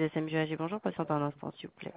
SMGAG, bonjour, patiente un instant, s'il vous plaît.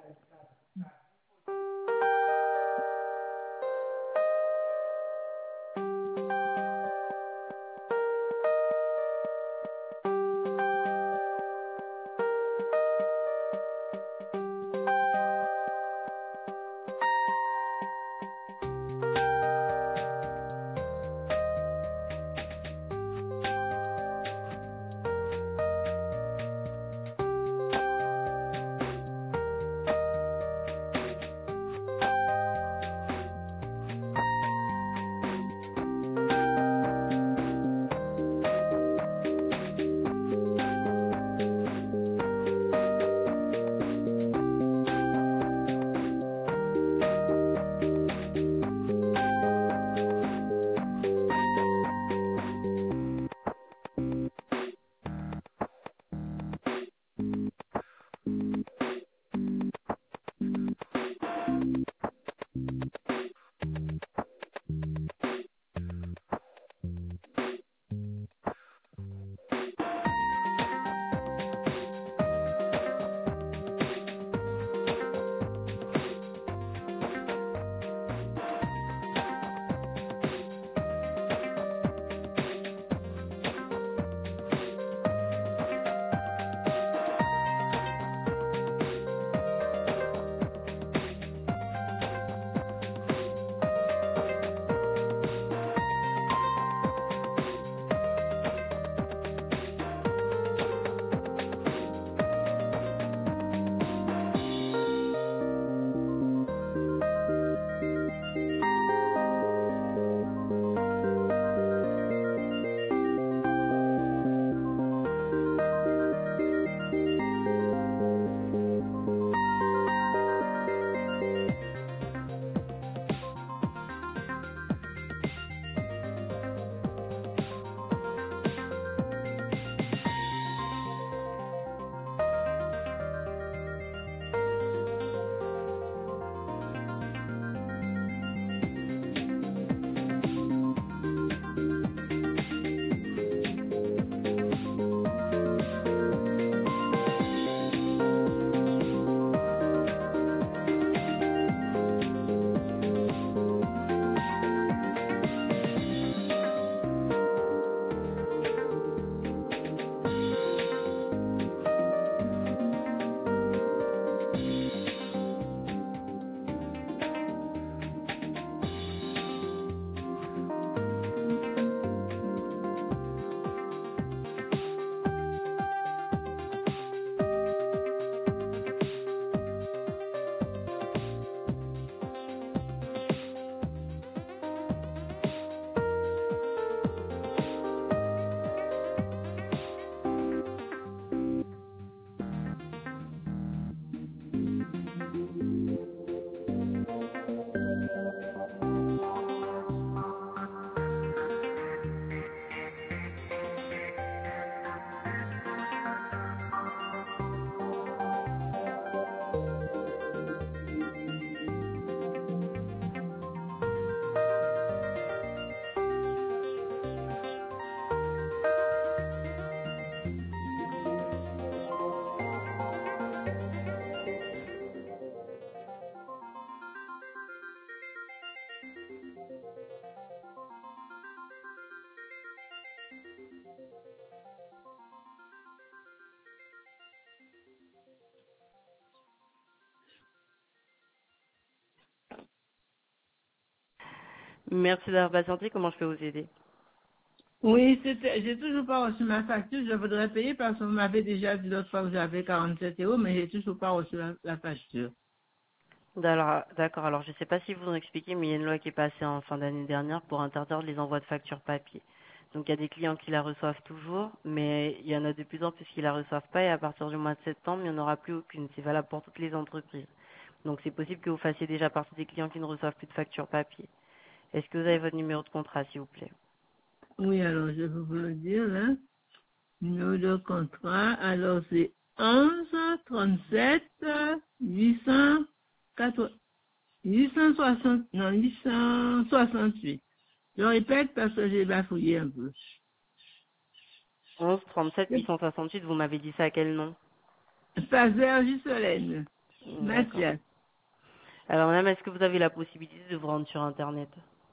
Merci d'avoir patienté, comment je peux vous aider? Oui, j'ai toujours pas reçu ma facture. Je voudrais payer parce qu'on m'avait déjà dit l'autre fois que j'avais 47 euros, mais j'ai toujours pas reçu la facture. D'accord, alors je ne sais pas si vous ont expliqué, mais il y a une loi qui est passée en fin d'année dernière pour interdire les envois de factures papier. Donc il y a des clients qui la reçoivent toujours, mais il y en a de plus en plus qui la reçoivent pas et à partir du mois de septembre, il n'y en aura plus aucune. C'est valable pour toutes les entreprises. Donc c'est possible que vous fassiez déjà partie des clients qui ne reçoivent plus de factures papier. Est-ce que vous avez votre numéro de contrat, s'il vous plaît? Oui, alors je vais vous le dire, là. Numéro de contrat, alors c'est 11 37 880 860, non, 868. Je répète parce que j'ai bafouillé un peu. 11 37 868, vous m'avez dit ça à quel nom? Fazer Gisolène. D'accord. Mathias. Alors, madame, est-ce que vous avez la possibilité de vous rendre sur Internet?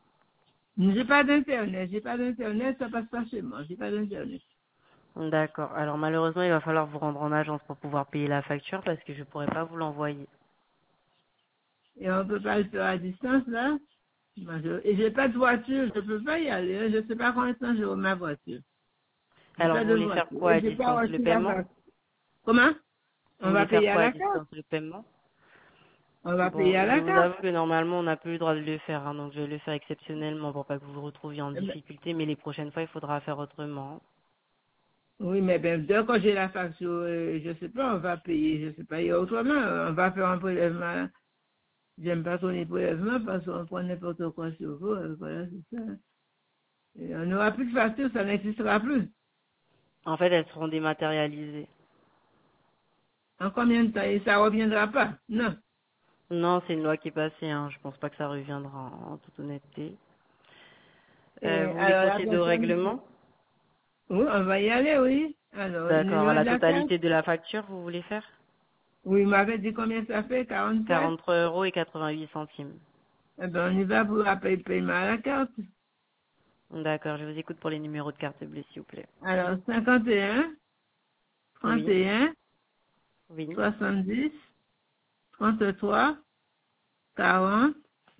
J'ai pas d'internet, ça passe pas chez moi, j'ai pas d'internet. D'accord. Alors, malheureusement, il va falloir vous rendre en agence pour pouvoir payer la facture parce que je pourrais pas vous l'envoyer. Et on peut pas le faire à distance, là. Et j'ai pas de voiture, je peux pas y aller, hein. Je sais pas combien de temps j'aurai ma voiture. J'ai Alors, pas vous de voulez faire voiture. quoi Et à j'ai pas distance? Le reçu la paiement? facture. Comment? Vous On va voulez faire payer à quoi à la carte. distance? Le paiement? On va payer Bon, à je la vous carte. avoue que normalement, on n'a plus le droit de le faire, hein, donc je vais le faire exceptionnellement pour pas que vous vous retrouviez en Eh ben, difficulté, mais les prochaines fois, il faudra faire autrement. oui, mais ben, dès que j'ai la facture, je sais pas, on va payer, je sais pas, et autrement, on va faire un prélèvement. J'aime pas qu'on ait prélèvement parce qu'on prend n'importe quoi sur vous, voilà, c'est ça. Et on n'aura plus de facture, ça n'existera plus. En fait, elles seront dématérialisées. En combien de temps? Et ça reviendra pas? Non. Non, c'est une loi qui est passée, hein. Je pense pas que ça reviendra en toute honnêteté. Et Vous voulez alors la procéder au personne, règlement? oui, on va y aller, oui. Alors, le D'accord. numéro À de la la carte? totalité de la facture, vous voulez faire? Oui, il m'avait dit combien ça fait, 47? 43 € et 88 centimes. Eh ben, on y va pour la paiement à la carte. D'accord, je vous écoute pour les numéros de carte bleue, s'il vous plaît. Alors, 51, Oui, 31, oui, 70, 33, 40,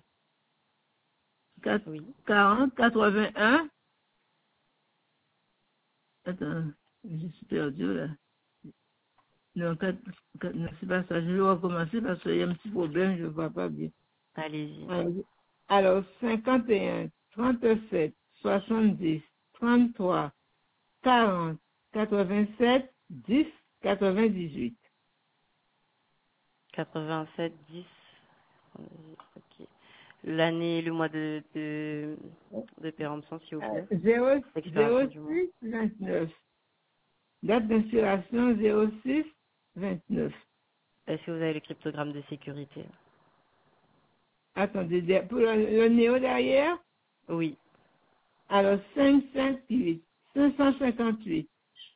oui. 40, 81. Attends, je suis perdu là. Non, non, c'est pas ça. Je vais recommencer parce qu'il y a un petit problème, je ne vois pas bien. Allez-y. Alors, 51, 37, 70, 33, 40, 87, 10, 98. 87, 10. Ok. L'année et le mois de péremption, s'il vous plaît. 0, Expiration du mois. 06, 29. Date d'inspiration 06, 29. Est-ce que vous avez le cryptogramme de sécurité? Attendez, pour le néo derrière, Oui. alors 558, 558.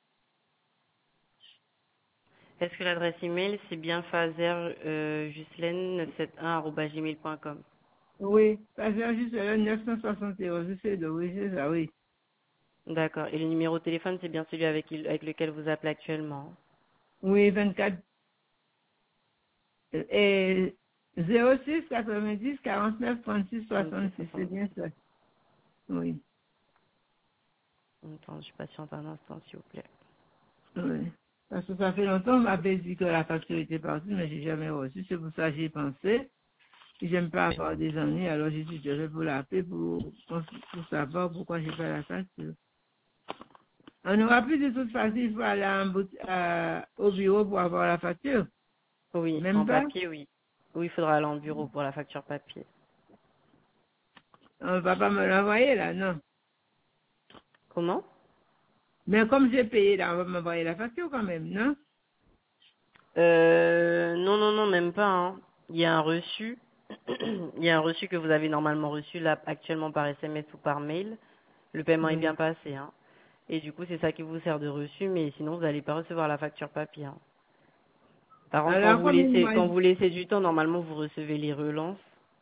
Est-ce que l'adresse email, c'est bien fazer-juslaine971@gmail.com? Oui, ça vient juste le 971, je sais de oui, c'est ça, oui. D'accord. Et le numéro de téléphone, c'est bien celui avec lequel vous appelez actuellement? Oui, 24, et 06, 90, 49, 36, 36 66, c'est 66. bien ça. Oui, Attends, je patiente un instant, s'il vous plaît. oui. Parce que ça fait longtemps, on m'avait dit que la facture était partie, mais j'ai jamais reçu. C'est pour ça que j'y ai pensé. J'aime pas avoir des ennuis, alors j'ai dit, je vais vous l'appeler pour savoir pourquoi j'ai pas la facture. On n'aura plus de toute façon, il faut aller au bureau pour avoir la facture. Oui, Même en pas. papier, oui. Oui, il faudra aller en bureau pour la facture papier. On va pas me l'envoyer là, non. Comment? Mais comme j'ai payé là, on va m'envoyer la facture quand même, non? Non, non, non, même pas, hein. Il y a un reçu. Il y a un reçu que vous avez normalement reçu là actuellement par SMS ou par mail. Le paiement est Oui. bien passé, hein. Et du coup, c'est ça qui vous sert de reçu, mais sinon, vous n'allez pas recevoir la facture papier, hein. Par contre, Alors combien de mois? quand vous laissez du temps, normalement, vous recevez les relances.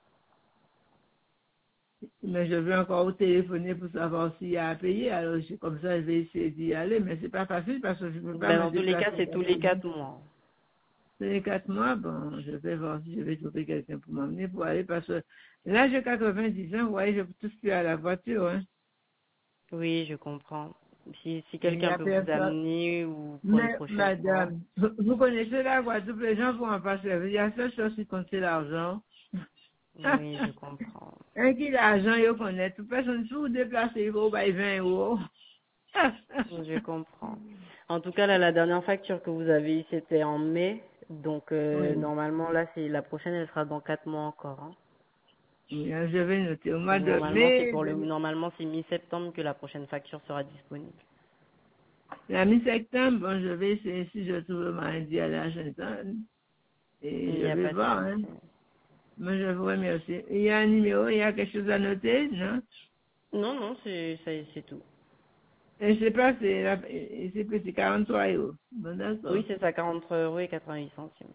Mais je vais encore vous téléphoner pour savoir s'il y a à payer. Alors comme ça, je vais essayer d'y aller, mais c'est pas facile parce que je ne peux pas Ben, me dans tous les cas, déplacer. c'est tous les 4 mois. C'est les 4 mois, bon, je vais voir si je vais trouver quelqu'un pour m'emmener pour aller parce que là, j'ai 90 ans, vous voyez, je ne touche plus à la voiture, hein. Oui, je comprends. Si Et il n'y quelqu'un a peut vous personne. amener ou pour une Mais, prochaine fois. madame, vous connaissez la Guadeloupe, les gens vont en passer. Il y a seule chose qui compte, c'est l'argent. Oui, je comprends. Un qui l'argent, il connaît. Toute personne, si vous déplacez, il faut payer 20 euros. Je comprends. En tout cas, là, la dernière facture que vous avez eue, c'était en mai. Donc, Oui. normalement, là, c'est la prochaine, elle sera dans 4 mois encore, hein. Oui, je vais noter au mois Donc, de normalement, mai, normalement, c'est mi-septembre que la prochaine facture sera disponible. la mi-septembre, bon, je vais essayer si je trouve mardi à la Washington. Il Et je n'y a vais pas de voir, hein. souci. Mais je vous remercie. Il y a un numéro, il y a quelque chose à noter, non? Non, non, c'est tout. Et je sais pas, c'est petit 43 euros. Bon, d'accord. Oui, c'est ça, 43 € et 88 centimes.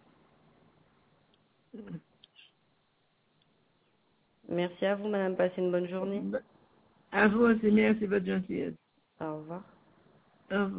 Merci à vous, madame. Passez une bonne journée. À vous aussi, merci de votre gentillesse. Au revoir. Au revoir.